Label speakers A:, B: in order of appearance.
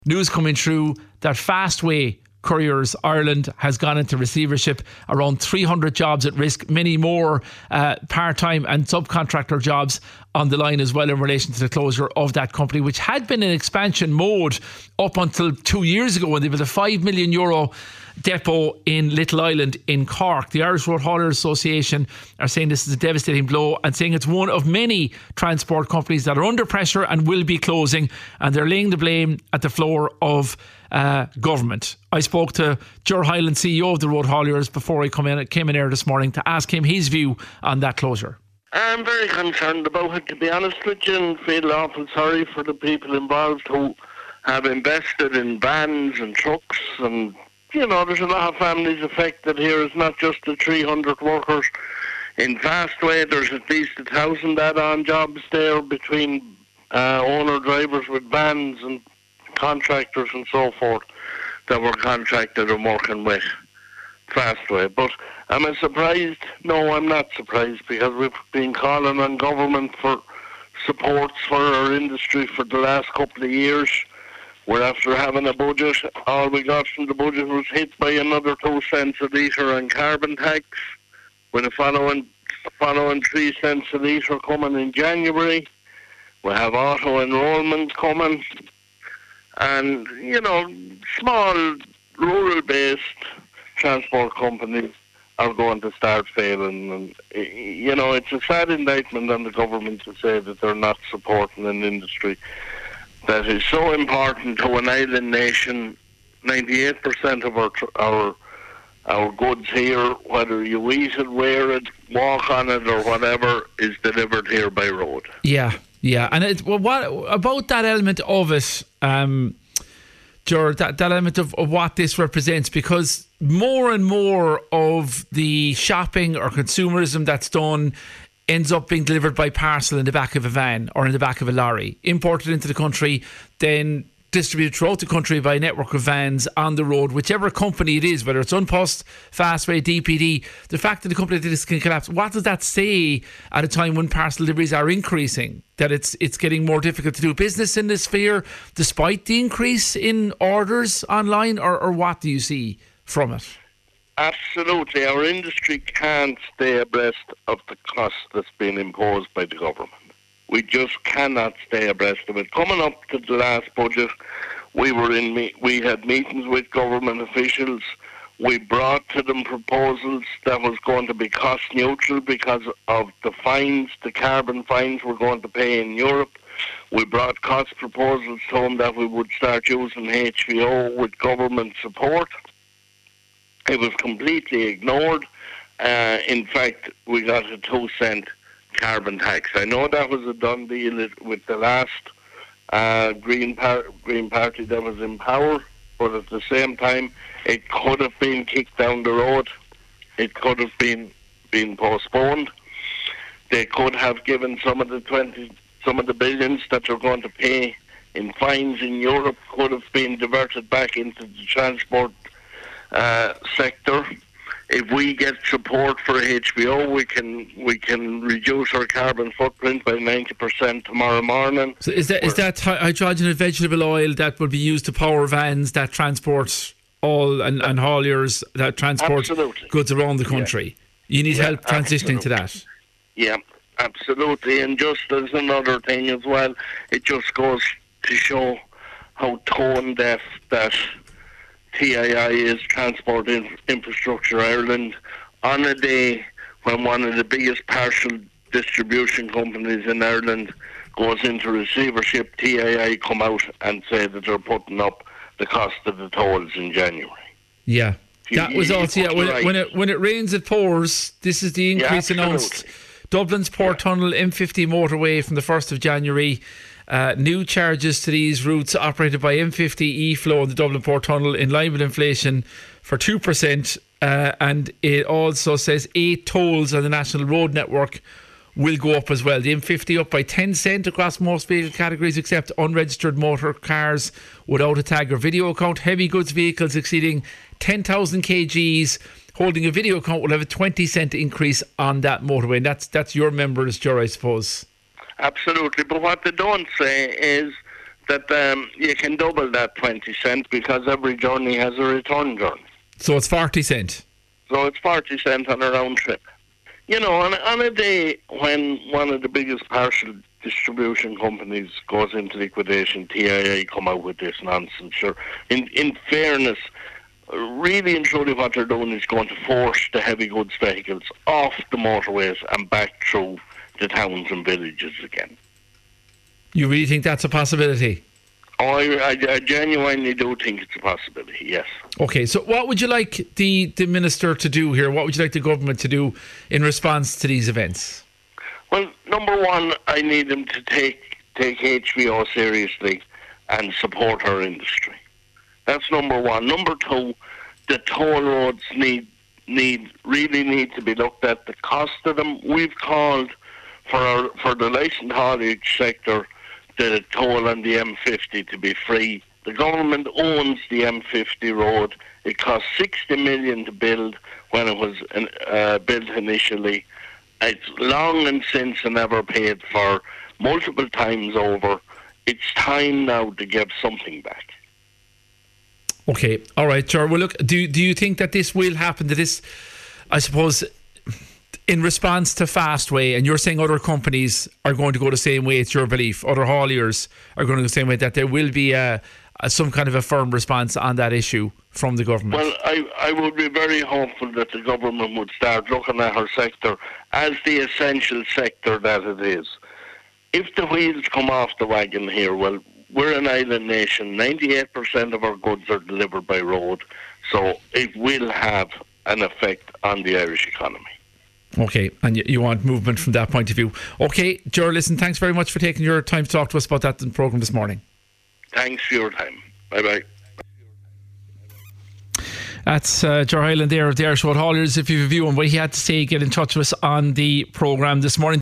A: News coming through that Fastway Couriers Ireland has gone into receivership. Around 300 jobs at risk, many more part-time and subcontractor jobs on the line as well in relation to the closure of that company, which had been in expansion mode up until 2 years ago when they built a €5 million depot in Little Island in Cork. The Irish Road Hauliers Association are saying this is a devastating blow and saying it's one of many transport companies that are under pressure and will be closing, and they're laying the blame at the floor of government. I spoke to Ger Hyland, CEO of the Road Hauliers, before I came in here this morning to ask him his view on that closure.
B: I'm very concerned about it, to be honest with you, and feel awful sorry for the people involved who have invested in vans and trucks, and you know, there's a lot of families affected here. It's not just the 300 workers in Fastway. There's at least 1,000 add-on jobs there between owner-drivers with vans and contractors and so forth that were contracted and working with Fastway. But am I surprised? No, I'm not surprised, because we've been calling on government for supports for our industry for the last couple of years. We're after having a budget. All we got from the budget was hit by another 2 cents a litre on carbon tax, with the following 3 cents a litre coming in January. We have auto enrolment coming. And, you know, small rural-based transport companies are going to start failing. And, you know, it's a sad indictment on the government to say that they're not supporting an industry that is so important to an island nation. 98% of our goods here, whether you eat it, wear it, walk on it or whatever, is delivered here by road.
A: Yeah. And what about that element of it, Ger, that element of what this represents? Because more and more of the shopping or consumerism that's done ends up being delivered by parcel in the back of a van or in the back of a lorry, imported into the country, then distributed throughout the country by a network of vans on the road, whichever company it is, whether it's Unpost, Fastway, DPD. The fact that the company like this can collapse, what does that say at a time when parcel deliveries are increasing, that it's getting more difficult to do business in this sphere despite the increase in orders online, or what do you see from it?
B: Absolutely. Our industry can't stay abreast of the cost that's been imposed by the government. We just cannot stay abreast of it. Coming up to the last budget, we had meetings with government officials. We brought to them proposals that was going to be cost neutral because of the fines, the carbon fines we're going to pay in Europe. We brought cost proposals to them that we would start using HVO with government support. It was completely ignored. In fact, we got a 2 cent carbon tax. I know that was a done deal with the last Green Party that was in power, but at the same time, it could have been kicked down the road. It could have been postponed. They could have given some of the billions that they're going to pay in fines in Europe could have been diverted back into the transport sector. If we get support for HVO, we can reduce our carbon footprint by 90% tomorrow morning.
A: So is that hydrogenated vegetable oil that will be used to power vans that transport and hauliers that transport goods around the country? Yeah. You need help transitioning to that.
B: Yeah, absolutely. And just as another thing as well, it just goes to show how tone deaf that TII is, Transport Infrastructure Ireland, on a day when one of the biggest parcel distribution companies in Ireland goes into receivership. TII come out and say that they're putting up the cost of the tolls in January.
A: Yeah, that was also when it rains it pours. This is the increase announced. Dublin's Port Tunnel M50 motorway from the 1st of January. New charges to these routes operated by M50 E-Flow and the Dublin Port Tunnel in line with inflation for 2%. And it also says 8 tolls on the national road network will go up as well. The M50 up by 10 cent across most vehicle categories except unregistered motor cars without a tag or video account. Heavy goods vehicles exceeding 10,000 kgs holding a video account will have a 20 cent increase on that motorway. And that's your members, Ger, I suppose.
B: Absolutely, but what they don't say is that you can double that 20 cent because every journey has a return journey.
A: So it's 40 cent.
B: So it's 40 cent on a round trip. You know, on a day when one of the biggest parcel distribution companies goes into liquidation, TIA come out with this nonsense. Sure, in fairness, really and truly what they're doing is going to force the heavy goods vehicles off the motorways and back through the towns and villages again.
A: You really think that's a possibility?
B: Oh, I genuinely do think it's a possibility, yes.
A: Okay, so what would you like the Minister to do here? What would you like the government to do in response to these events?
B: Well, number one, I need them to take HVO seriously and support our industry. That's number one. Number two, the toll roads really need to be looked at. The cost of them. We've called for the licensed haulage sector the toll on the M50 to be free. The government owns the M50 road. It cost 60 million to build when it was built initially. It's long and since and never paid for, multiple times over. It's time now to give something back.
A: Okay, all right, sure. Well, look, do you think that this will happen? That this, I suppose, in response to Fastway, and you're saying other companies are going to go the same way, it's your belief, other hauliers are going to go the same way, that there will be some kind of a firm response on that issue from the government?
B: Well, I would be very hopeful that the government would start looking at our sector as the essential sector that it is. If the wheels come off the wagon here, well, we're an island nation. 98% of our goods are delivered by road, so it will have an effect on the Irish economy.
A: Okay, and you want movement from that point of view. Okay, Ger, listen, thanks very much for taking your time to talk to us about that in the programme this morning.
B: Thanks for your time. Bye-bye.
A: That's Ger Hyland there of the Irish Road Hauliers. If you have a view on what he had to say, get in touch with us on the programme this morning.